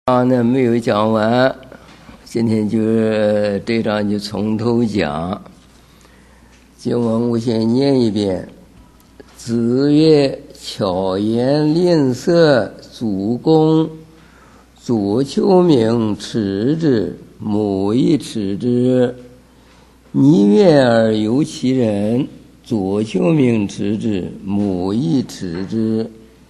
呢没有讲完，今天就这章就从头讲。经文我先念一遍：子曰：“巧言令色，主公。左丘明耻之，母亦耻之。逆愿而由其人，左丘明耻之，母亦耻之。”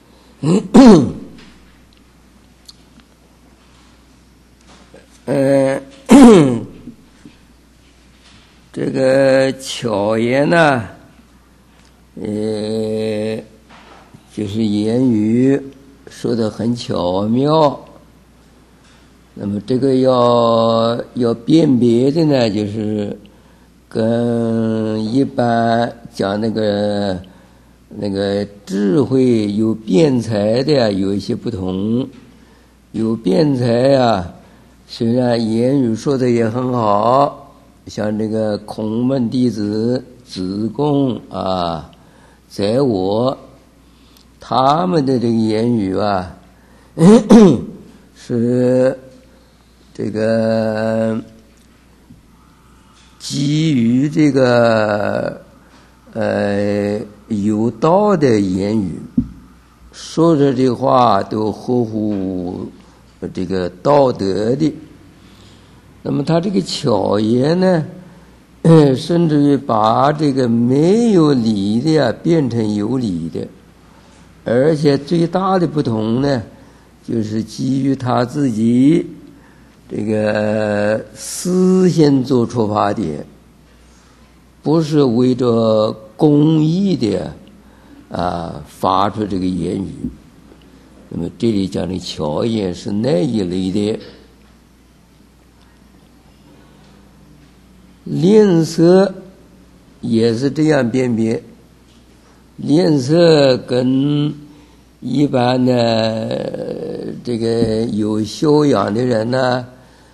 这个巧言呢，就是言语说得很巧妙。那么这个要辨别的呢，就是跟一般讲那个智慧有辩才的有一些不同。有辩才啊，虽然言语说的也很好，像这个孔门弟子子贡啊，在我他们的这个言语啊，是这个基于这个有道的言语，说着这话都合乎这个道德的。那么他这个巧言呢，甚至于把这个没有理的变成有理的，而且最大的不同呢，就是基于他自己这个私心做出发点，不是为着公益的发出这个言语。那么这里讲的巧言是那一类的。吝啬也是这样辨别，吝啬跟一般的这个有修养的人呢，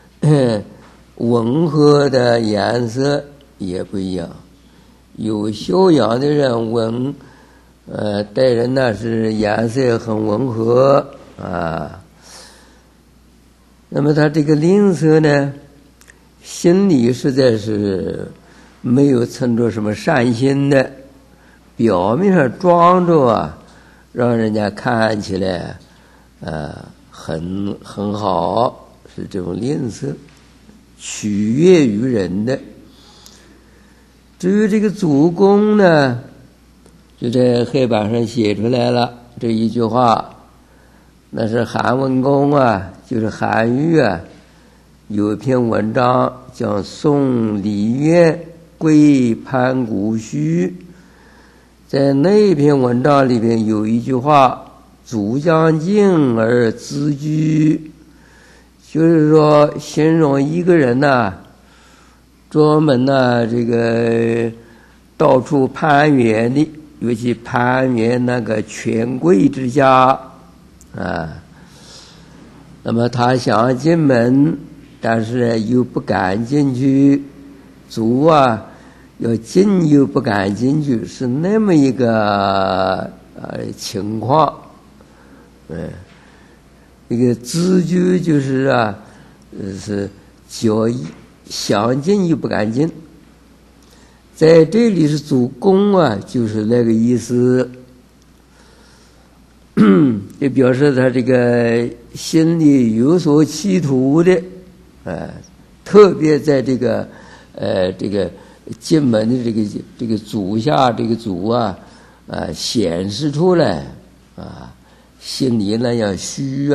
温和的颜色也不一样。有修养的人待人呢是颜色很温和啊。那么他这个吝啬呢，心里实在是没有存着什么善心的，表面上装着让人家看起来很好，是这种吝啬，取悦于人的。至于这个主公呢，就在黑板上写出来了这一句话，那是韩文公就是韩愈有一篇文章叫《宋李渊归潘谷虚》。在那篇文章里边有一句话：“主将进而自居”，就是说形容一个人专门这个到处攀援的，尤其攀援那个权贵之家那么他想进门，但是又不敢进去，主要进又不敢进去，是那么一个情况。这个自居就是是想进又不敢进。在这里是主公就是那个意思，就表示他这个心里有所企图的，特别在这个进门的这个主下这个主显示出来心里那样虚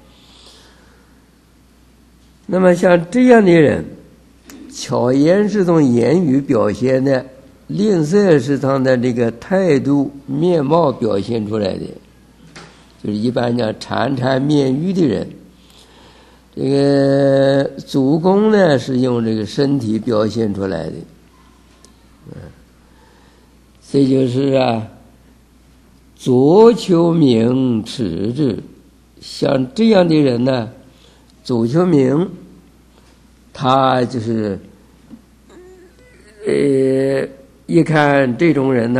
那么像这样的人，巧言是从言语表现的，吝啬是从的这个态度面貌表现出来的，就是一般讲谄谄媚语的人。这个主公呢是用这个身体表现出来的，这就是左丘明耻之。像这样的人呢，左丘明他就是一看这种人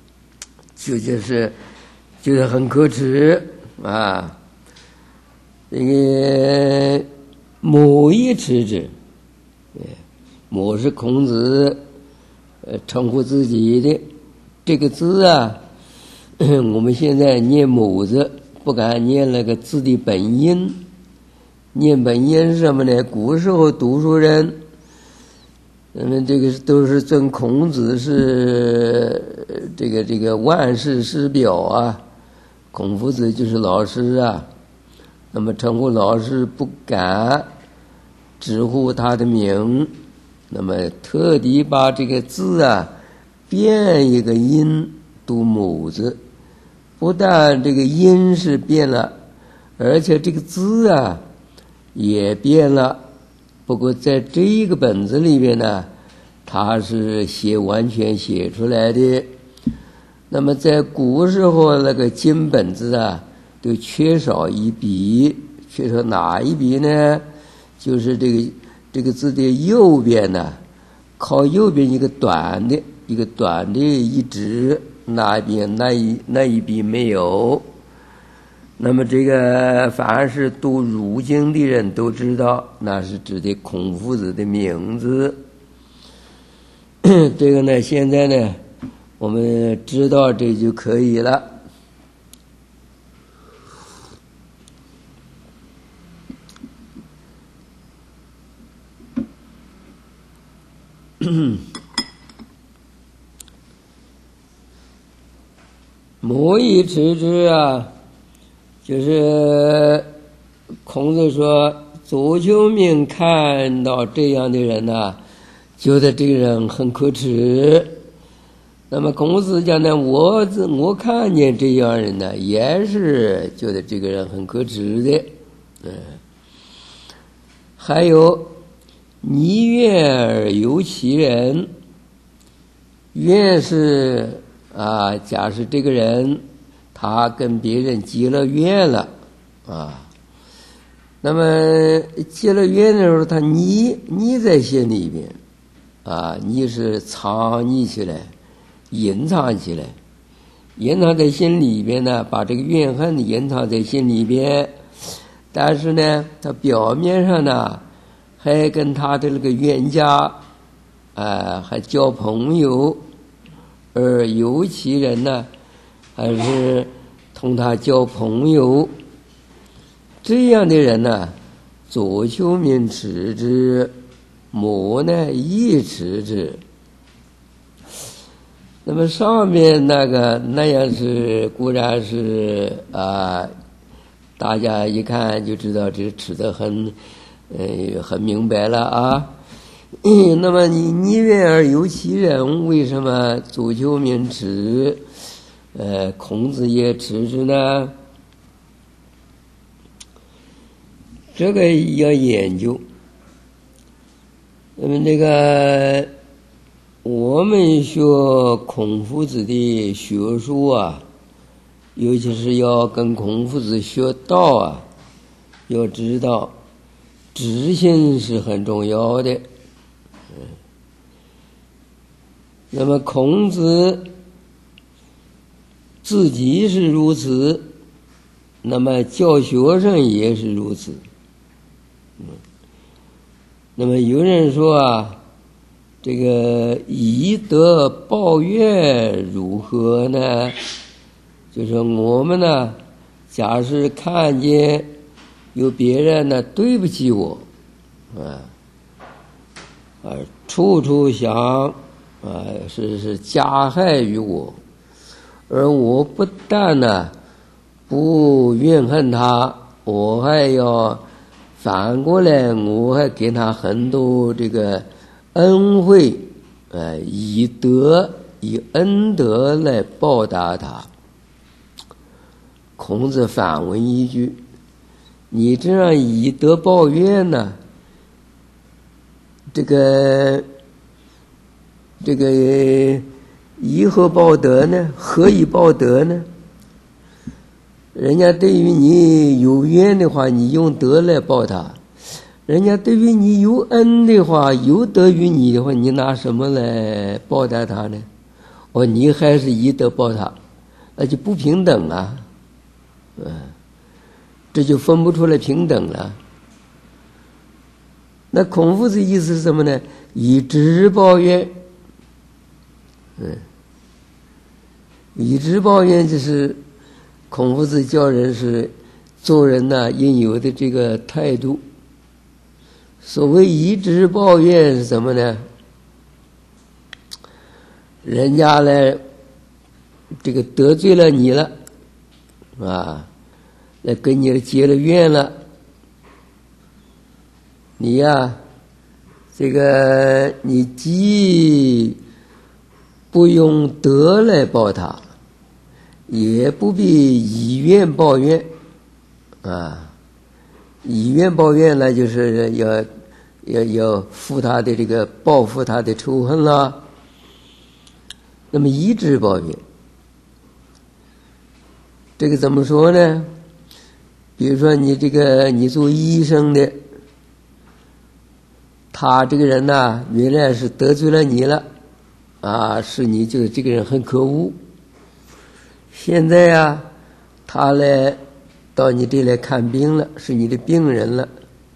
就是很可耻这个母以持之，母是孔子称呼自己的这个字啊，我们现在念母字不敢念那个字的本音，念本音是什么呢？古时候读书人这个都是尊孔子是这个万世师表啊，孔夫子就是老师啊，那么称呼老师不敢直呼他的名，那么特地把这个字啊变一个音读母字，不但这个音是变了，而且这个字啊也变了。不过在这一个本子里面呢，它是完全写出来的。那么在古时候那个金本子啊都缺少一笔，缺少哪一笔呢？就是这个字的右边呢，靠右边一个短的一指，那边那一笔没有。那么这个凡是读儒经的人都知道，那是指的孔夫子的名字。这个呢，现在呢，我们知道这就可以了。母以持之啊，就是孔子说，左丘明看到这样的人呢，觉得这个人很可耻。那么孔子讲呢，我看见这样人呢，也是觉得这个人很可耻的。还有逆愿而由其人，愿是啊，假使这个人他跟别人结了怨了啊，那么结了怨的时候，他逆在心里边啊，逆是匿起来，隐藏起来，隐藏在心里边呢，把这个怨恨隐藏在心里边，但是呢，他表面上呢还跟他的那个冤家还交朋友，而由其人呢还是同他交朋友。这样的人呢，左丘明持之，母呢亦持之。那么上面那样是固然是大家一看就知道这持得很明白了啊。那么你逆愿而由其人，为什么左丘明持孔子也持之呢？这个要研究。那么我们学孔夫子的学术啊，尤其是要跟孔夫子学道啊，要知道知行是很重要的。那么孔子自己是如此，那么教学生也是如此。那么有人说啊，这个以德报怨如何呢？就是我们呢，假使看见有别人呢对不起我处处想是加害于我，而我不但呢不怨恨他，我还要反过来，我还给他很多这个恩惠，以恩德来报答他。孔子反问一句：你这样以德报怨呢？这个以何报德呢？何以报德呢？人家对于你有怨的话，你用德来报他；人家对于你有恩的话，有德于你的话，你拿什么来报答他呢？你还是以德报他，那就不平等啊！ 这就分不出来平等了。那孔夫子意思是什么呢？以直报怨。以直报怨就是孔夫子教人是做人应有的这个态度。所谓以直报怨是什么呢？人家来这个得罪了你了来跟你结了怨了，你这个你既不用德来报他，也不必以怨报怨以怨报怨呢，就是要负他的这个报复他的仇恨啦。那么以直报怨，这个怎么说呢？比如说你做医生的，他这个人原来是得罪了你了是你这个人很可恶。现在他来到你这里来看病了，是你的病人了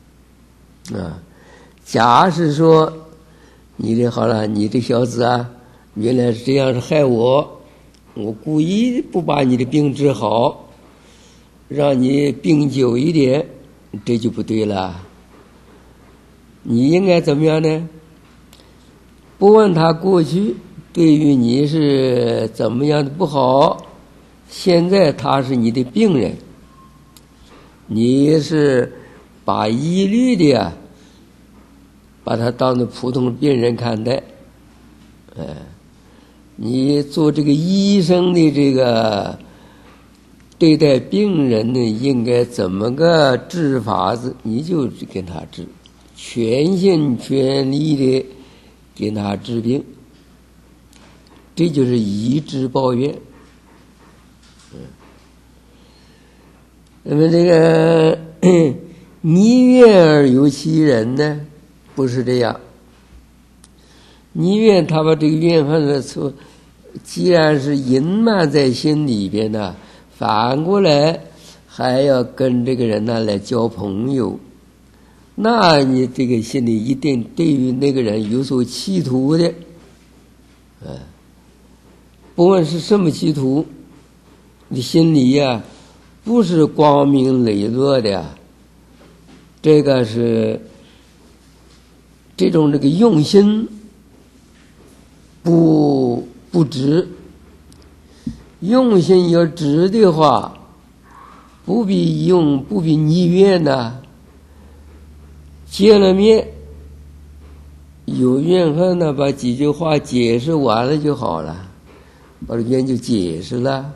假使说好了，你这小子原来是这样是害我故意不把你的病治好，让你病久一点，这就不对了。你应该怎么样呢？不问他过去对于你是怎么样的不好，现在他是你的病人，你是把一律的把他当作普通病人看待。你做这个医生的这个对待病人呢，应该怎么个治法子，你就跟他治，全心全力的给他治病，这就是以直报怨。那么这个逆怨而有其人呢，不是这样。逆怨他把这个怨恨的错，既然是隐瞒在心里边反过来还要跟这个人来交朋友，那你这个心里一定对于那个人有所企图的。不论是什么企图，你心里不是光明磊落的这个是这种这个用心不直。用心要直的话，不必逆怨见了面有怨恨把几句话解释完了就好了，把这怨就解释了。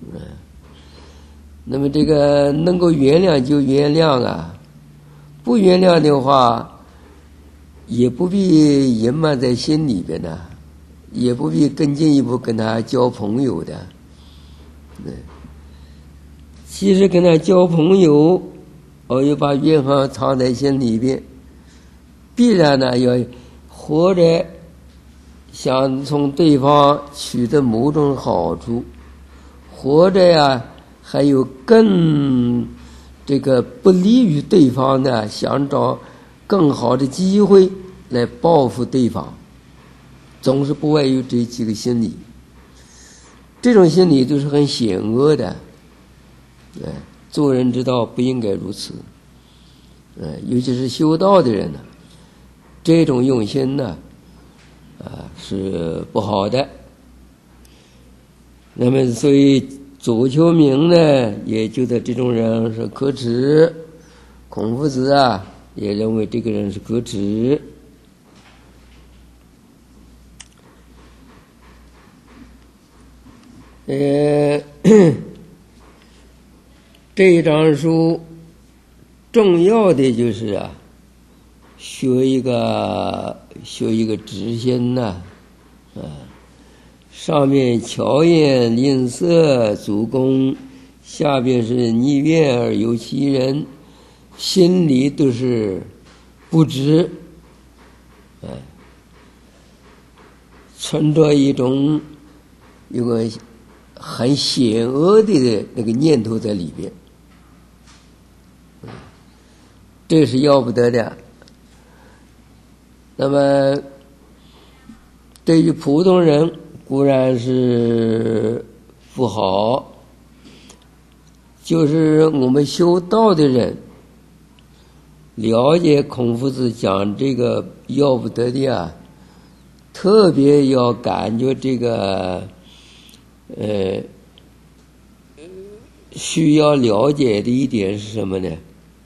那么这个能够原谅就原谅不原谅的话，也不必隐瞒在心里边也不必更进一步跟他交朋友的。其实跟他交朋友，又把怨恨藏在心里边，必然要活着想从对方取得某种好处，活着还有更这个不利于对方想找更好的机会来报复对方，总是不外有这几个心理。这种心理都是很险恶的，做人之道不应该如此。尤其是修道的人这种用心是不好的。那么所以左丘明也觉得这种人是可耻，孔夫子也认为这个人是可耻。这一章书重要的就是学一个直心上面巧言令色主公，下边是逆怨而有其人，心里都是不直，存着一种有个很险恶的那个念头在里边。 这是要不得的。那么对于普通人固然是不好，就是我们修道的人了解孔夫子讲这个要不得的啊，特别要感觉这个需要了解的一点是什么呢？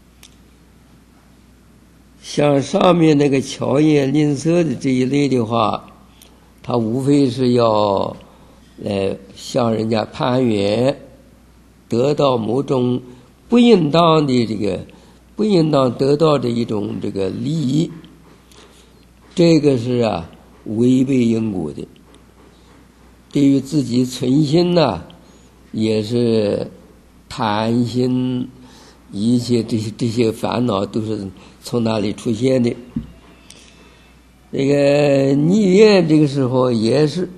像上面那个巧言令色的这一类的话，他无非是要向人家攀援，得到某种不应当得到的一种这个利益，这个是违背因果的。对于自己存心呢，也是贪心，一切这些烦恼都是从那里出现的。这个逆愿这个时候也是，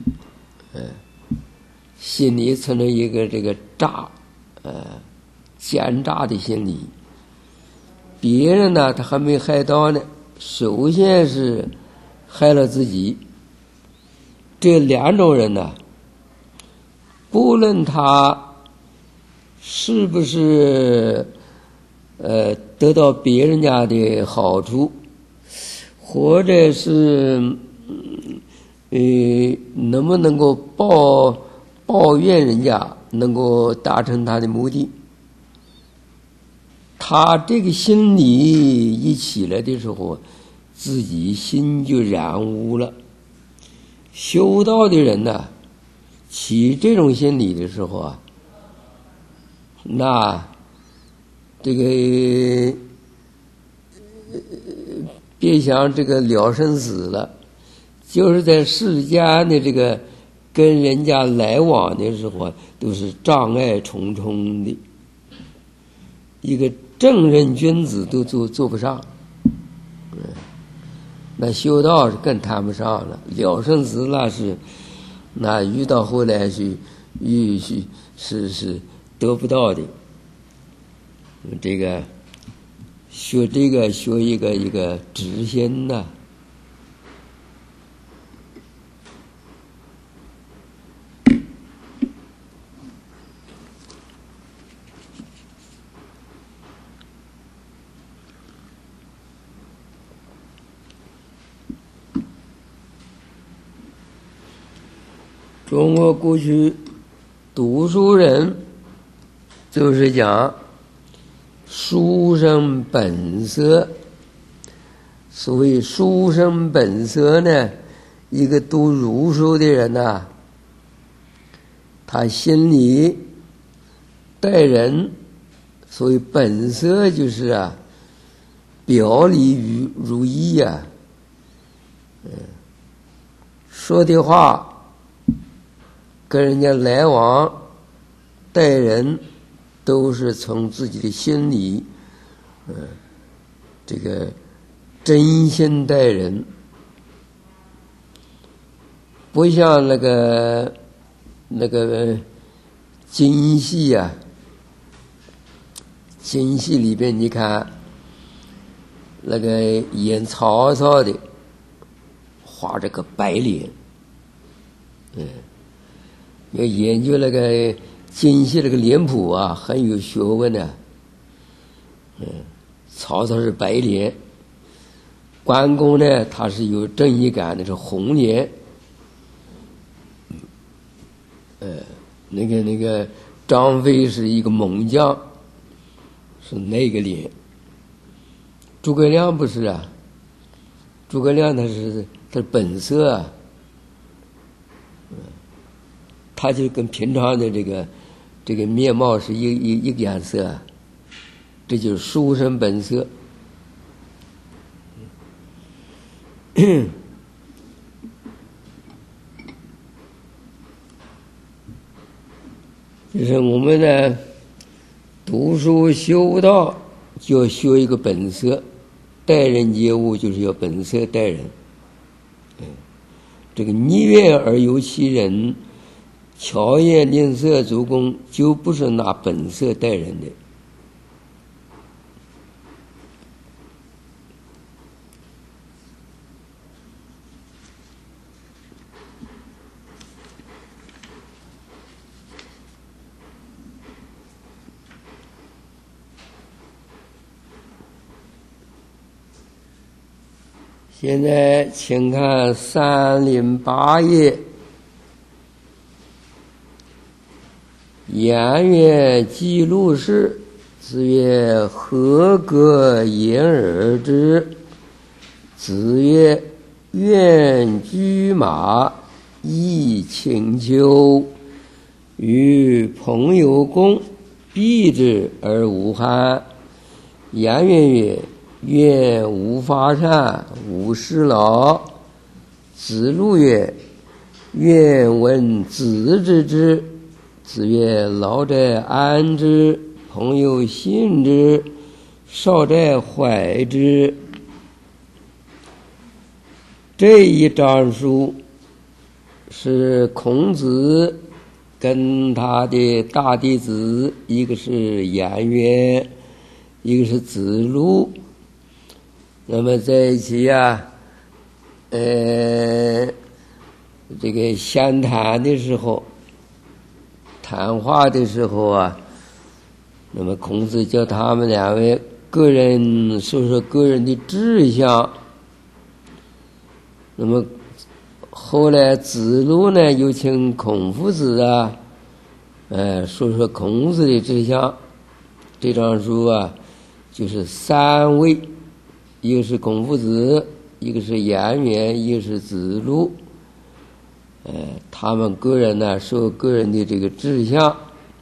心里存着一个这个奸诈的心理。别人呢，他还没害到呢，首先是害了自己。这两种人呢，不论他是不是得到别人家的好处，或者是能不能够抱怨人家能够达成他的目的，他这个心理一起来的时候，自己心就染污了。修道的人呢，起这种心理的时候啊，那这个别想这个了生死了，就是在世间的这个跟人家来往的时候，都是障碍重重的，一个正人君子都做不上。那修道是更谈不上了，了生死那遇到后来是得不到的。这个学一个直心呐。中国过去读书人就是讲书生本色。所谓书生本色呢，一个读儒书的人呐，他心里待人，所谓本色就是表里如一啊。说的话跟人家来往待人，都是从自己的心里这个真心待人，不像那个京戏啊，京戏里边你看那个演曹操的画着个白脸，要研究那个京戏那个脸谱啊，很有学问的。曹操是白脸，关公呢他是有正义感的，是红脸。那个张飞是一个猛将，是那个脸。诸葛亮不是啊，诸葛亮他是本色啊。他就跟平常的这个面貌是一个颜色，这就是书生本色。就是我们呢读书修道就要学一个本色，待人接物就是要本色待人。这个逆愿而由其人，巧言令色足弓，就不是拿本色待人的。 现在请看308页，颜渊记录事，子曰：何歌言而之？子曰：愿居马，亦请求，与朋友共，避之而无憾。颜渊曰：愿无发善，无事劳。子路曰：愿闻子之之。子曰：老者安之，朋友信之，少者怀之。这一章书是孔子跟他的大弟子，一个是颜渊，一个是子路，那么在一起这个闲谈的时候，谈话的时候那么孔子叫他们两位个人说说个人的志向。那么后来子路呢又请孔夫子说说孔子的志向。这张书就是3位，一个是孔夫子，一个是颜渊，一个是子路。他们个人说个人的这个志向。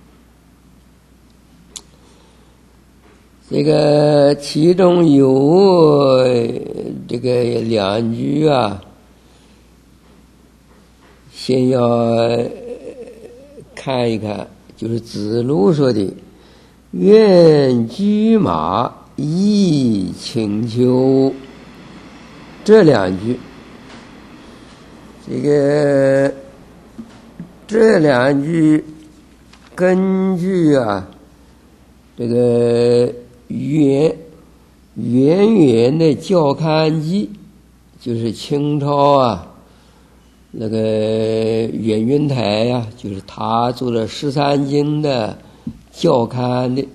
这个其中有这个2句先要看一看，就是子路说的：愿居马，亦请求。这2句，这2句根据这个渊源的校勘记，就是清朝那个袁云台就是他做了13经的校勘的，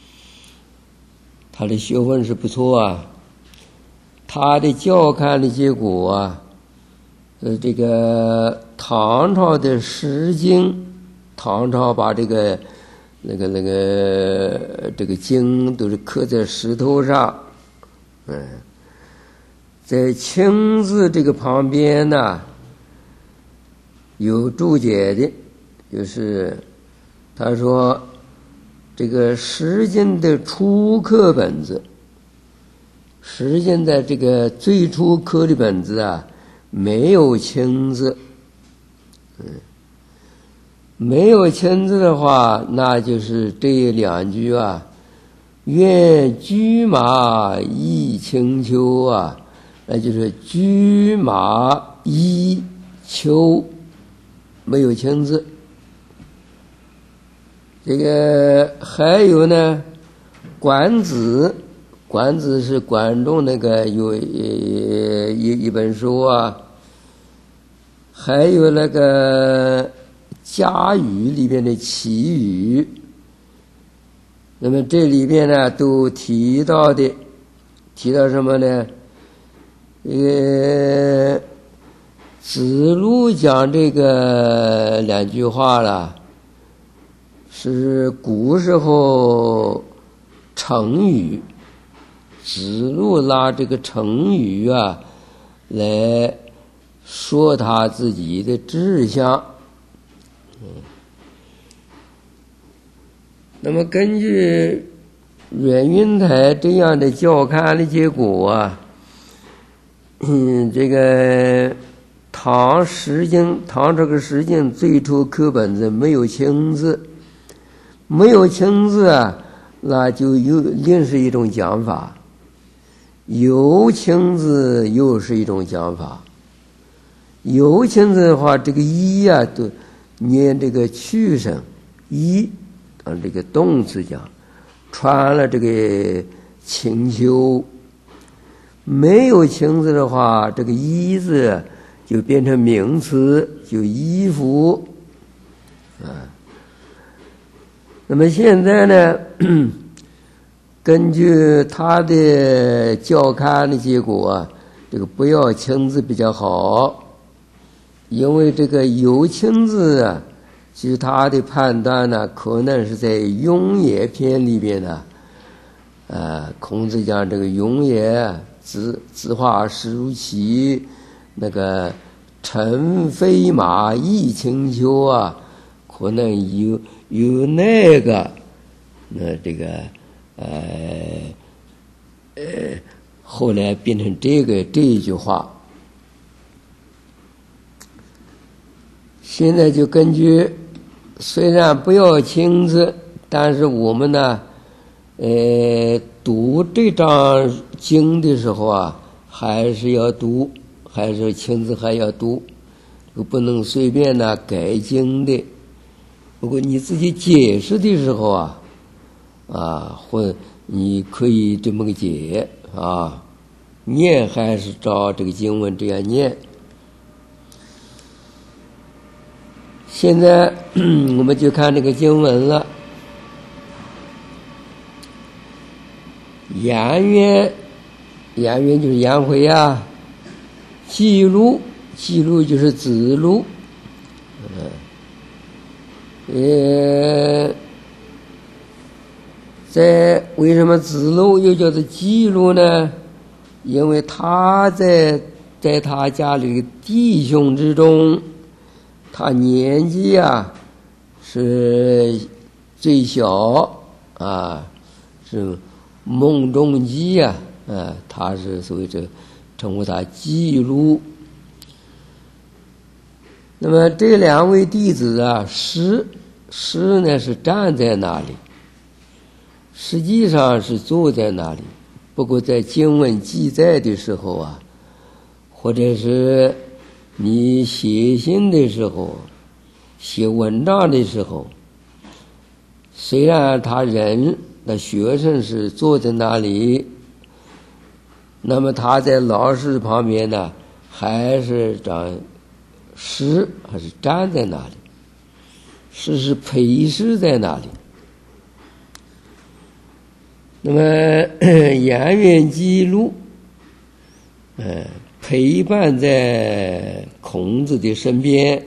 他的学问是不错他的校勘的结果这个唐朝的诗经，唐朝把这个经都是刻在石头上，在青字这个旁边有注解的，就是他说这个诗经的初刻本子，诗经的这个最初刻的本子没有青字，没有青字的话，那就是这2句愿居马，亦请求那就是居马亦求，没有青字。这个还有呢，管子是管仲那个有一本书还有那个家语里边的齐语，那么这里边都提到什么呢？子路讲这个2句话是古时候成语，子路拿这个成语来说他自己的志向。那么根据阮云台这样的校勘的结果这个唐这个诗经最初刻本子没有青字，没有青字那就另是一种讲法，有青字又是一种讲法。有青字的话，这个一都念这个去声，一按这个动词讲，穿了这个请求。没有青字的话，这个一字就变成名词，就衣服那么现在呢根据他的校勘的结果这个不要情字比较好，因为这个有情字啊，据他的判断呢，可能是在《雍也篇》里边呢。孔子讲这个雍也，子画师如其，那个乘飞马亦轻裘啊，可能有那个这个后来变成这一句话。现在就根据，虽然不要亲自，但是我们呢读这章经的时候啊，还是要读，还是亲自还要读，不能随便呢改经的。不过你自己解释的时候或你可以这么个解念还是照这个经文这样念。现在我们就看这个经文了。颜渊就是颜回啊，记录就是子路，为什么子路又叫做记录呢？因为他在他家里弟兄之中，他年纪是最小是孟仲基他是所谓这称呼他记录。那么这两位弟子师呢是站在那里，实际上是坐在那里。不过在经文记载的时候或者是你写信的时候，写文章的时候，虽然他人的学生是坐在那里，那么他在老师旁边呢，还是师还是站在那里，师是陪师在那里。那么颜渊记录陪伴在孔子的身边。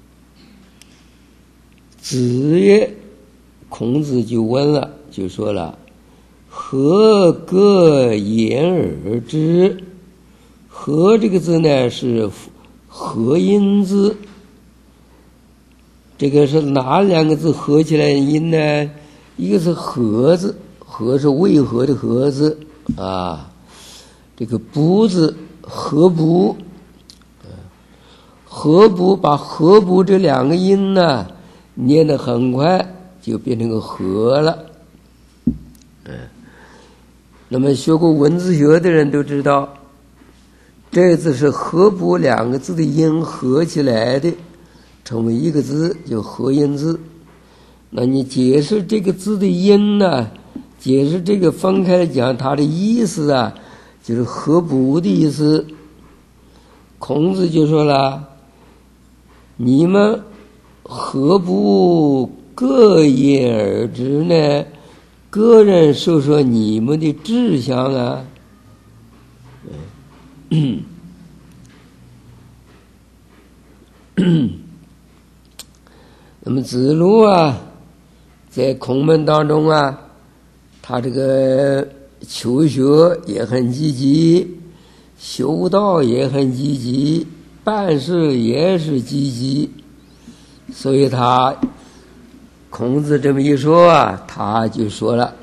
子曰，孔子就问了，就说了，何各言而之？何这个字呢是合音字，这个是哪两个字合起来的音呢？一个是和字，和是为何的和字这个不字合不，合不把合不这两个音呢念得很快，就变成个和了。那么学过文字学的人都知道，这个字是合不两个字的音合起来的，成为一个字，就合音字。那你解释这个字的音呢，解释这个分开来讲，它的意思就是合不的意思。孔子就说了，你们何不各言而之呢？个人说说你们的志向那么子路在孔门当中他这个求学也很积极，修道也很积极，办事也是积极，所以孔子这么一说他就说了，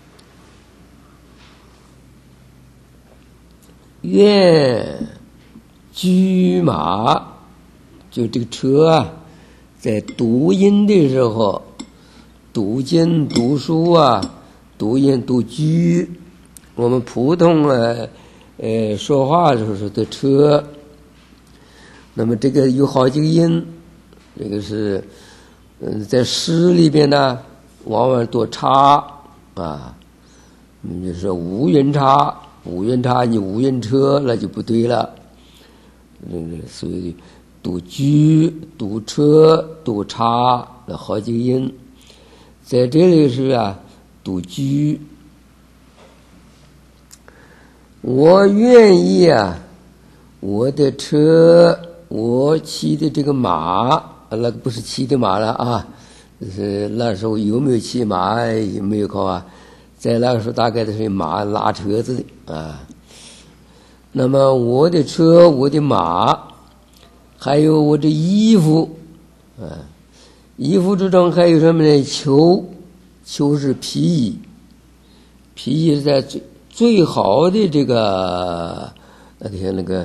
愿驹马，就这个车在读音的时候，读经读书读音读驹，我们普通说话的时候说的车。那么这个有好几个音，这个是在诗里边呢往往多插你就说无云插，你无云车那就不对了。所以读驹读车读插那好几个音，在这里是读驹。我愿意我的车，我骑的这个马，那个不是骑的马了啊，是那时候有没有骑马也没有考啊，在那个时候大概都是马拉车子的啊。那么我的车，我的马，还有我的衣服啊，衣服之中还有什么呢？裘是皮衣，皮衣是在最好的这个那个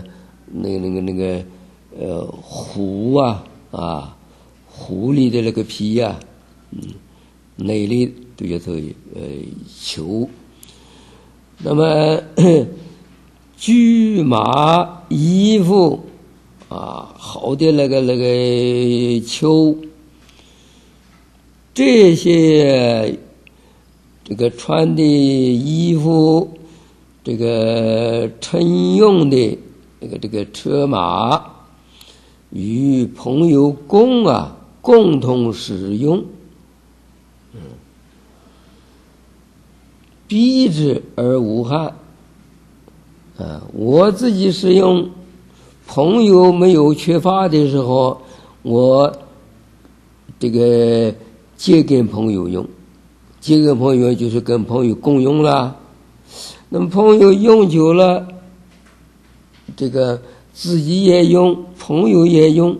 狐狐狸的那个皮呀，那里都叫做裘。那么驹马衣服好的那个裘，这些这个穿的衣服，这个乘用的这个车马，与朋友共同使用，避之而无憾。我自己使用，朋友没有缺乏的时候，我这个借给朋友用，借给朋友就是跟朋友共用了。那么朋友用久了，这个自己也用，朋友也用，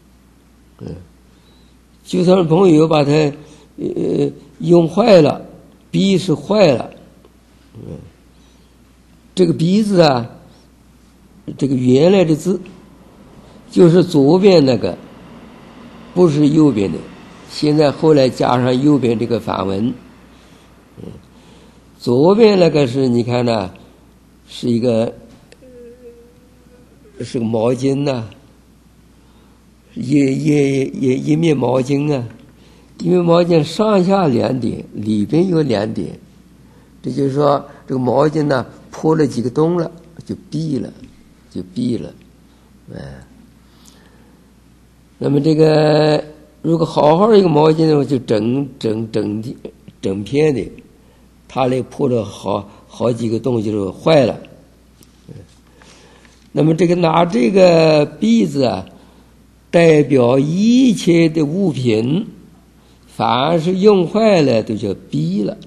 就算朋友把它用坏了，笔是坏了，这个笔字啊，这个原来的字就是左边那个，不是右边的，现在后来加上右边这个反文。左边那个是你看呢，是个毛巾呐，一面毛巾啊，一面毛巾上下两点，里边有两点，这就是说这个毛巾呢破了几个洞了，就闭了。那么这个如果好好一个毛巾的话，就整片的，它来破了好几个洞就坏了。那么这个拿这个篦子啊，代表一切的物品，凡是用坏了都叫篦了。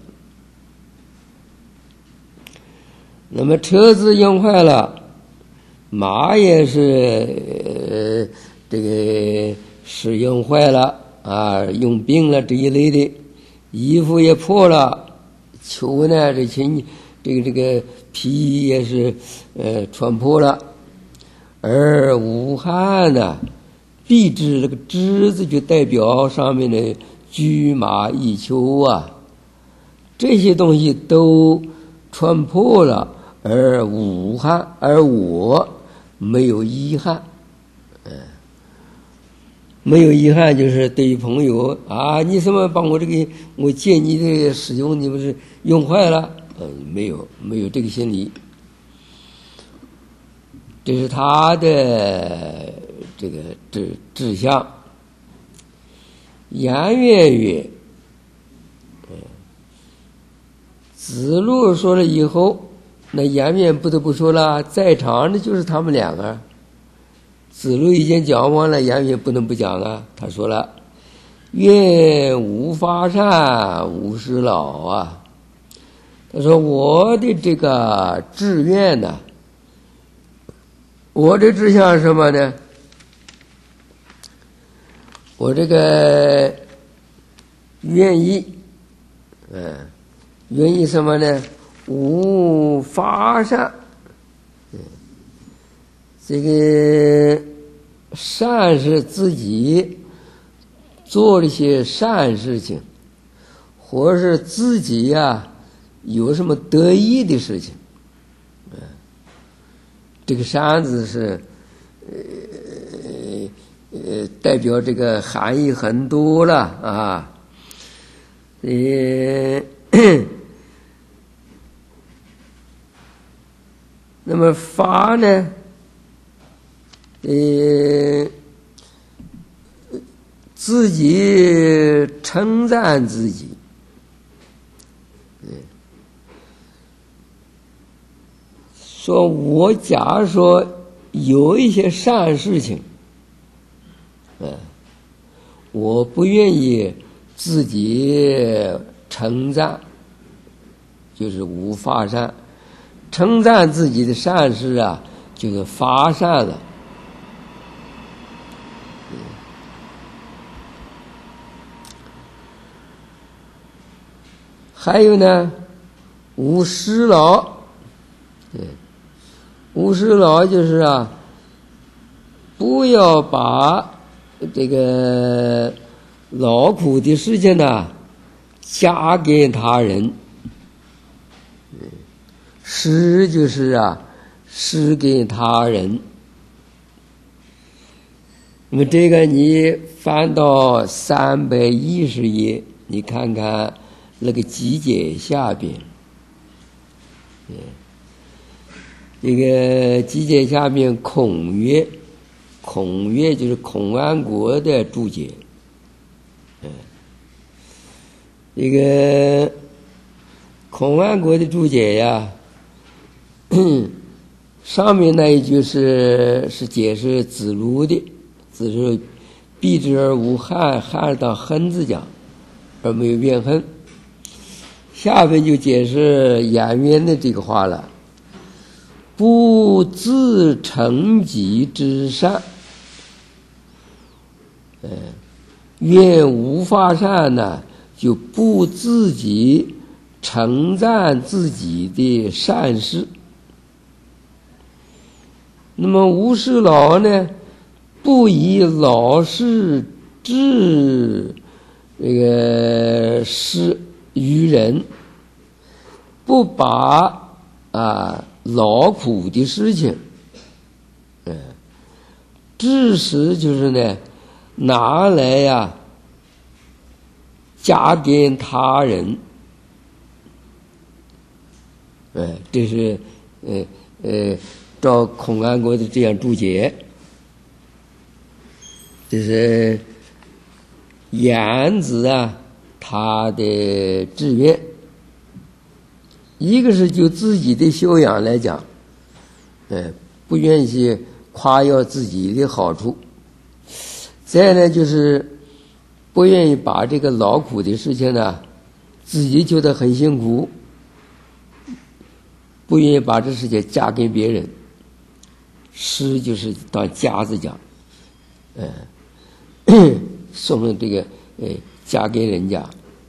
那么车子用坏了，马也是这个使用坏了用病了这一类的，衣服也破了，裘呢这个皮也是穿破了，而无憾呢，避之，这个之字就代表上面的驹马衣裘这些东西都穿破了，而无憾，而我没有遗憾。没有遗憾就是对于朋友你什么帮我这个，我借你的使用，你不是用坏了？没有这个心理。这是他的这个志向。颜渊曰：子路说了以后，那颜渊不得不说了，在场的就是他们两个。子路已经讲完了，颜渊不能不讲啊。他说了：愿无发善，无事老他说我的这个志愿呢，我的志向是什么呢？我这个愿意什么呢？无发善。这个善是自己做了一些善事情，或是自己有什么得意的事情，这个善字是代表这个含义很多了那么发呢？自己称赞自己，说我假说有一些善事情，我不愿意自己称赞，就是无发善。称赞自己的善事啊，就是发善了。还有呢，无施劳，无施劳就是啊，不要把这个劳苦的事情呢加给他人。施就是啊，施给他人。那么这个你翻到310页，你看看那个集解下边，这个集解下面孔曰就是孔安国的注解，这个孔安国的注解呀，上面那一句是解释子路的，子是避之而无憾，憾当恨字讲，而没有怨恨。下边就解释颜渊的这个话了，不自成己之善，愿无发善呢，就不自己称赞自己的善事。那么无施劳呢，不以劳事治这个施于人，不把劳苦的事情，致使就是呢拿来呀加给他人，这是照孔安国的这样注解，这是颜子啊他的志愿。一个是就自己的修养来讲，不愿意夸耀自己的好处，再呢就是不愿意把这个劳苦的事情呢自己觉得很辛苦，不愿意把这事情加给别人。施就是当夹子讲，送这个加给人家。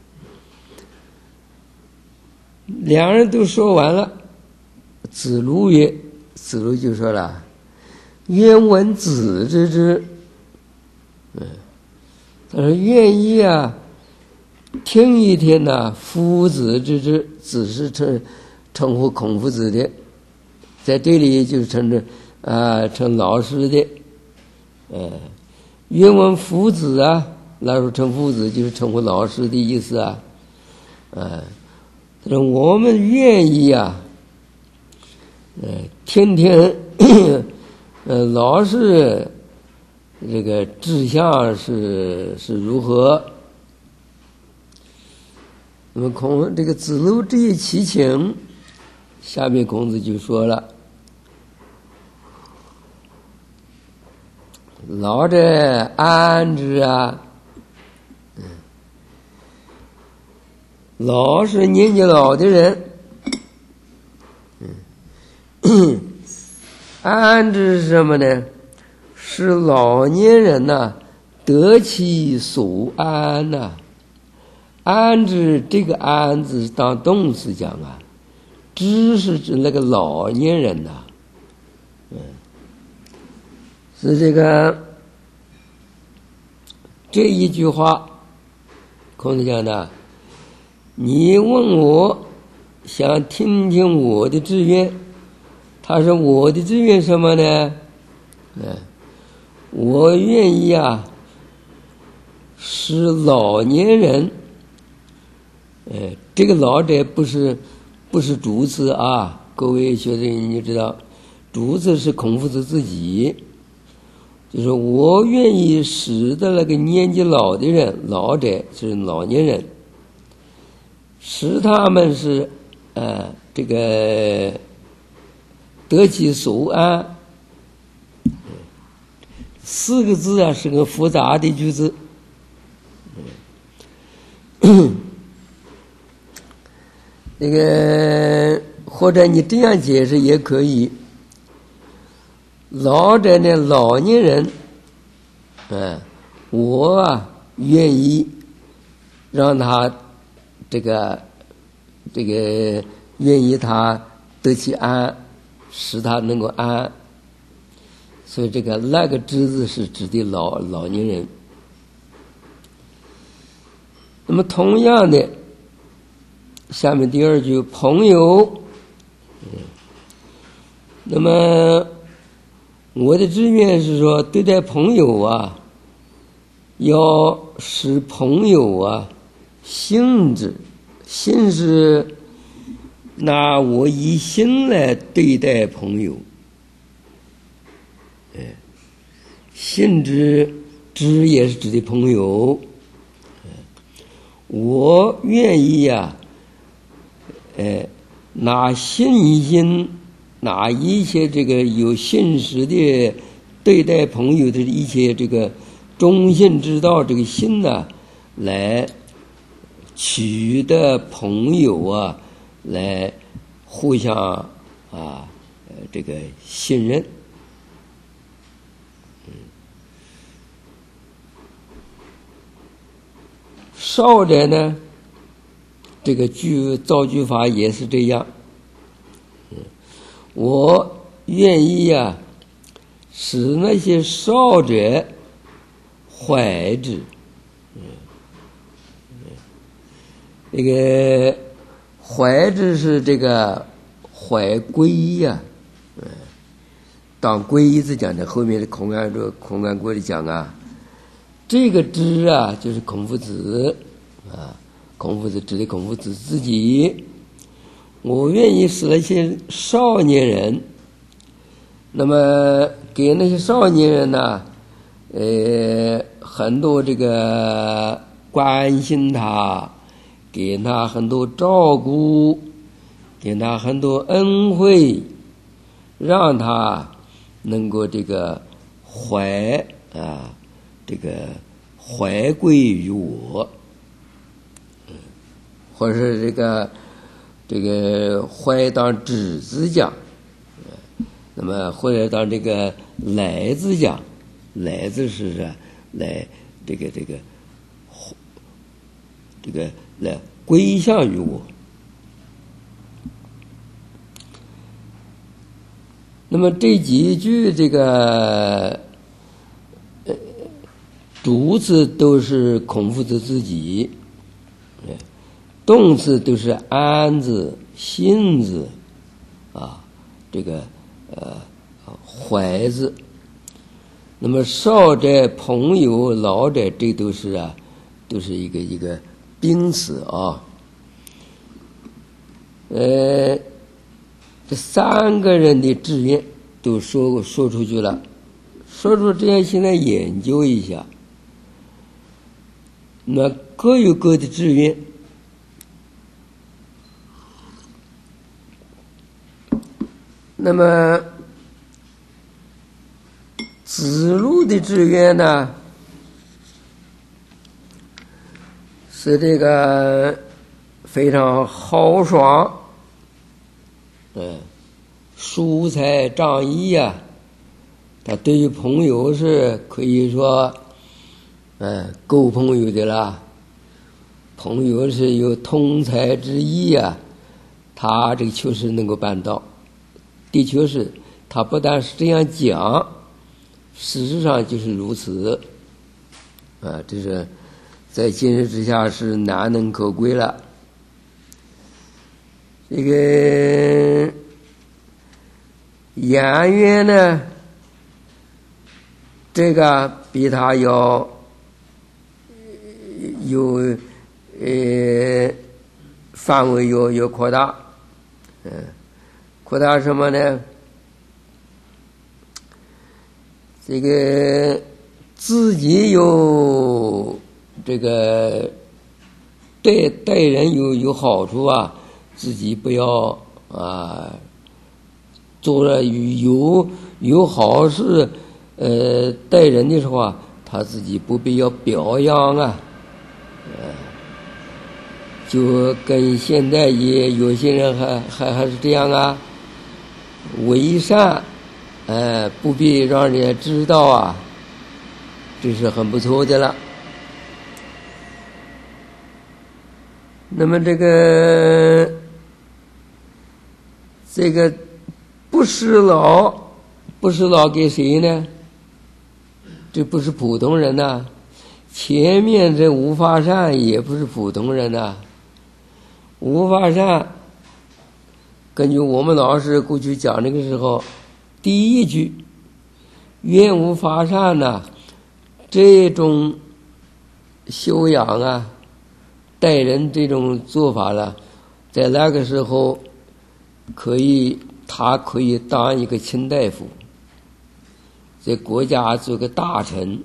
两人都说完了，子路曰，子路就说了，愿闻子之之。他说愿意啊听一听呢夫子之之，子是称呼孔夫子的，在这里就是称老师的，愿闻夫子啊，那时候称夫子就是称呼老师的意思啊，他说我们愿意啊，听听老师这个志向是如何。那么这个子路这一齐请，下面孔子就说了，老者安之啊，老是年纪老的人，安之是什么呢？是老年人呐，得其所安呐。安之这个安字当动词讲啊，之是指那个老年人呐，是这一句话，孔子讲的，你问我想听听我的志愿，他说我的志愿什么呢？我愿意啊使老年人，这个老者不是主词啊，各位学生你知道，主词是孔夫子自己，就是我愿意使的那个年纪老的人，老者是老年人，使他们是这个得其所安， 4个字啊是个复杂的句子。那个或者你这样解释也可以。老者呢，老年人，我啊愿意让他这个愿意他得其安，使他能够安。所以那个之字是指的老年人。那么同样的，下面第2句朋友，那么我的志愿是说，对待朋友啊，要使朋友啊信之，信是拿我以心来对待朋友，信之也是指的朋友。我愿意呀，拿信心，拿一切有信实的对待朋友的一切忠信之道心呢，来取得朋友啊，来互相信任。少者呢，造句法也是这样。我愿意呀，使那些少者怀之。怀之是怀归呀，当归字讲的，后面的孔安国的讲啊。这个知啊，就是孔夫子啊，孔夫子指的孔夫子自己。我愿意使那些少年人，那么给那些少年人呢，很多关心他，给他很多照顾，给他很多恩惠，让他能够怀啊。怀归于我，或者是怀当止字讲，那么或者当来字讲，来字是来来归向于我。那么这几句主词都是孔夫子自己，动词都是安字、信字啊，怀字。那么少者、朋友、老者，这都是一个宾词啊。这3个人的志愿都说出去了，说出这样，现在研究一下。那各有各的志愿。那么子路的志愿呢，是非常豪爽，疏财仗义啊。他对于朋友是可以说够朋友的啦，朋友是有通财之意啊，他确实能够办到。的确是他不但是这样讲，事实上就是如此这是在今日之下是难能可贵了。颜渊呢，比他要有范围有扩大，扩大什么呢？自己有待人有好处啊，自己不要做了有好事待人的时候啊，他自己不必要表扬啊，就跟现在也有些人还是这样啊，为善，不必让人家知道啊，这是很不错的了。那么这个不施劳给谁呢？这不是普通人呐，前面这无法善也不是普通人呐。无法善，根据我们老师过去讲那个时候，第一句愿无法善呐，这种修养啊，待人这种做法了，在那个时候他可以当一个卿大夫，在国家做个大臣，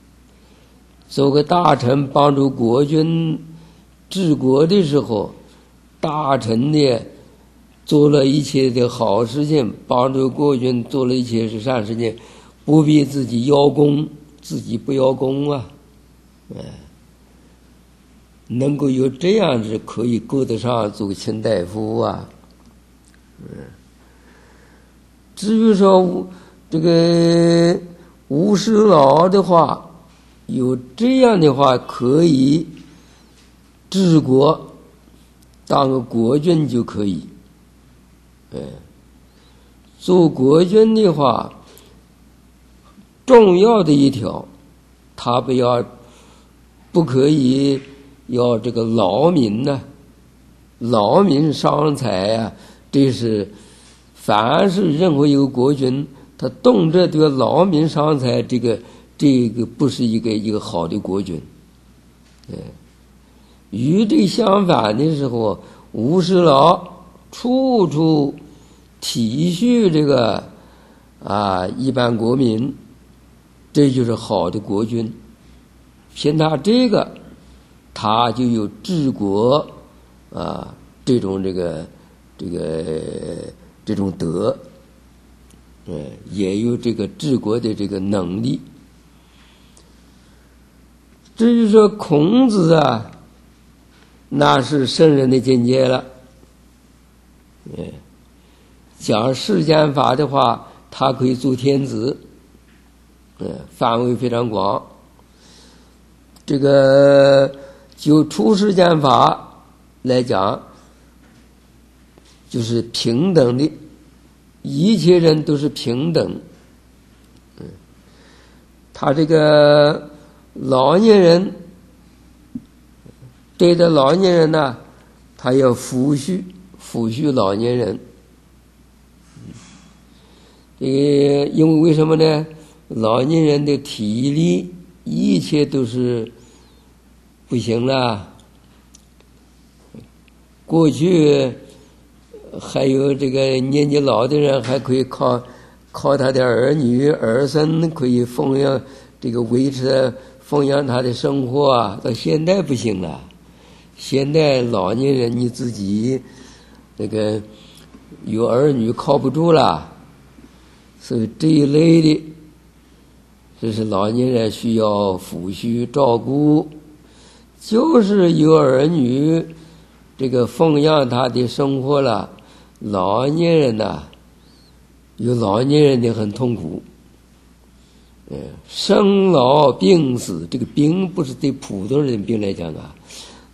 帮助国君治国的时候，大臣呢做了一切的好事情，帮助国君做了一切是善事情，不必自己邀功，自己不邀功啊，能够有这样子可以够得上做个卿大夫啊。至于说这个无施劳的话，有这样的话可以治国，当个国君就可以。做国君的话，重要的一条，他不可以要这个劳民呢，劳民伤财啊，这是凡是任何一个国君，他动辄都要劳民伤财，这个不是一个好的国君。与这相反的时候，无施劳，处处体恤这个一般国民，这就是好的国君。凭他这个，他就有治国这种德，也有这个治国的这个能力。至于说孔子啊，那是圣人的境界了。讲世间法的话，他可以做天子，范围非常广。这个就出世间法来讲，就是平等的，一切人都是平等。他这个老年人对待老年人呢，他要抚恤老年人。因为为什么呢？老年人的体力一切都是不行了。过去还有这个年纪老的人还可以靠他的儿女儿孙可以维持奉养他的生活啊，到现在不行了。现在老年人你自己有儿女靠不住了，所以这一类的，这是老年人需要抚恤照顾，就是有儿女奉养他的生活了。老年人呐，有老年人的很痛苦，生老病死，这个病不是对普通人病来讲啊，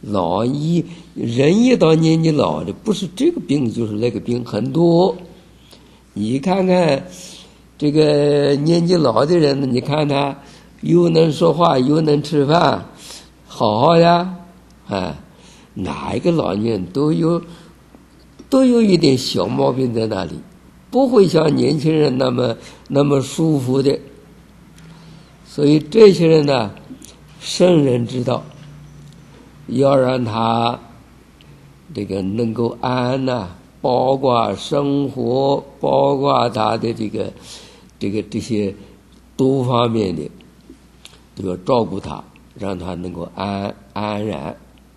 人一到年纪老的，不是这个病就是那个病，很多。你看看这个年纪老的人呢，你看他又能说话又能吃饭，好好的，哪一个老年人都有一点小毛病在那里，不会像年轻人那么舒服的。所以这些人呢，圣人知道要让他能够安包括生活，包括他的这些多方面的都要照顾他，让他能够安然。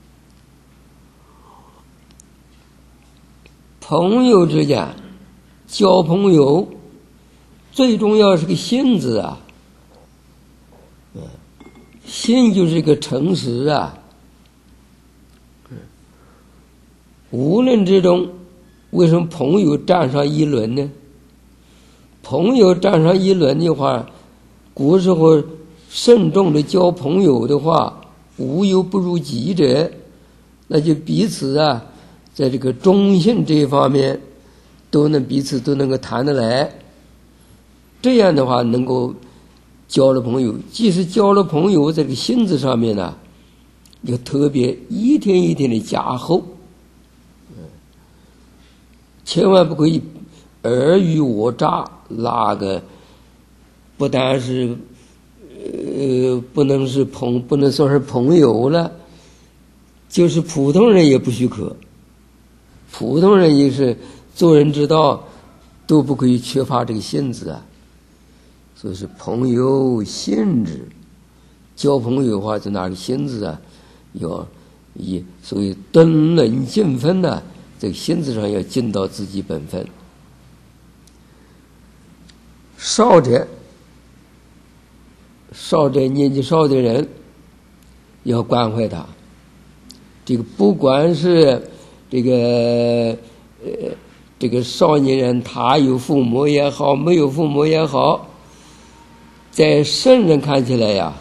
朋友之间交朋友，最重要是个信字啊。 信就是一个诚实啊。无论之中，为什么朋友占上一轮呢？朋友占上一轮的话，古时候慎重的交朋友的话，无有不如己者，那就彼此啊，在这个忠信这一方面，彼此都能够谈得来。这样的话，能够交了朋友，即使交了朋友，在这个性子上面呢，要特别一天一天的加厚。千万不可以尔虞我诈，那个不但是不能说是朋友了，就是普通人也不许可。普通人也是做人之道，都不可以缺乏这个性子啊。所以是朋友性质，交朋友的话，就拿个性子啊，所谓敦伦尽分呢，这个性子上要尽到自己本分。少者年纪少的人要关怀他，这个不管是这个少年人，他有父母也好，没有父母也好，在圣人看起来呀，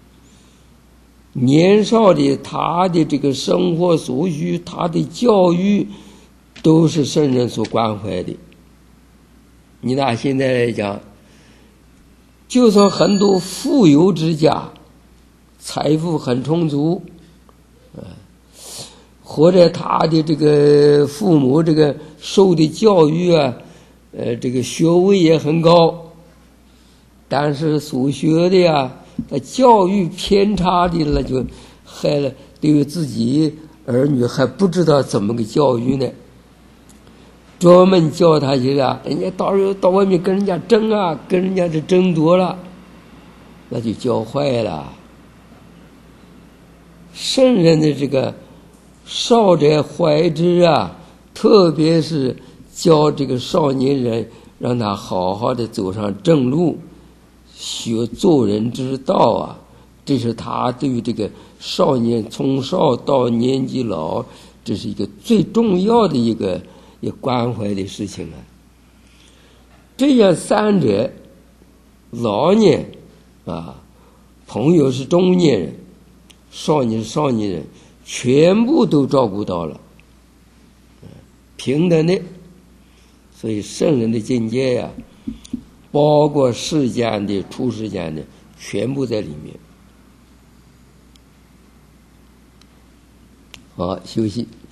年少的他的这个生活所需，他的教育，都是圣人所关怀的。你拿现在来讲，就算很多富有之家，财富很充足，或者他的这个父母这个受的教育啊，这个学位也很高，但是所学的呀，他教育偏差的了，就害了对于自己儿女还不知道怎么个教育呢，专门教他去啊，人家到外面跟人家争啊，跟人家这争夺了，那就教坏了。圣人的这个少者怀之啊，特别是教这个少年人，让他好好的走上正路，学做人之道啊，这是他对于这个少年从少到年纪老，这是一个最重要的一个关怀的事情啊。这样三者，老年啊，朋友是中年人，少年是少年人，全部都照顾到了，平等的。所以圣人的境界呀，包括世间的、出世间的，全部在里面。好，休息。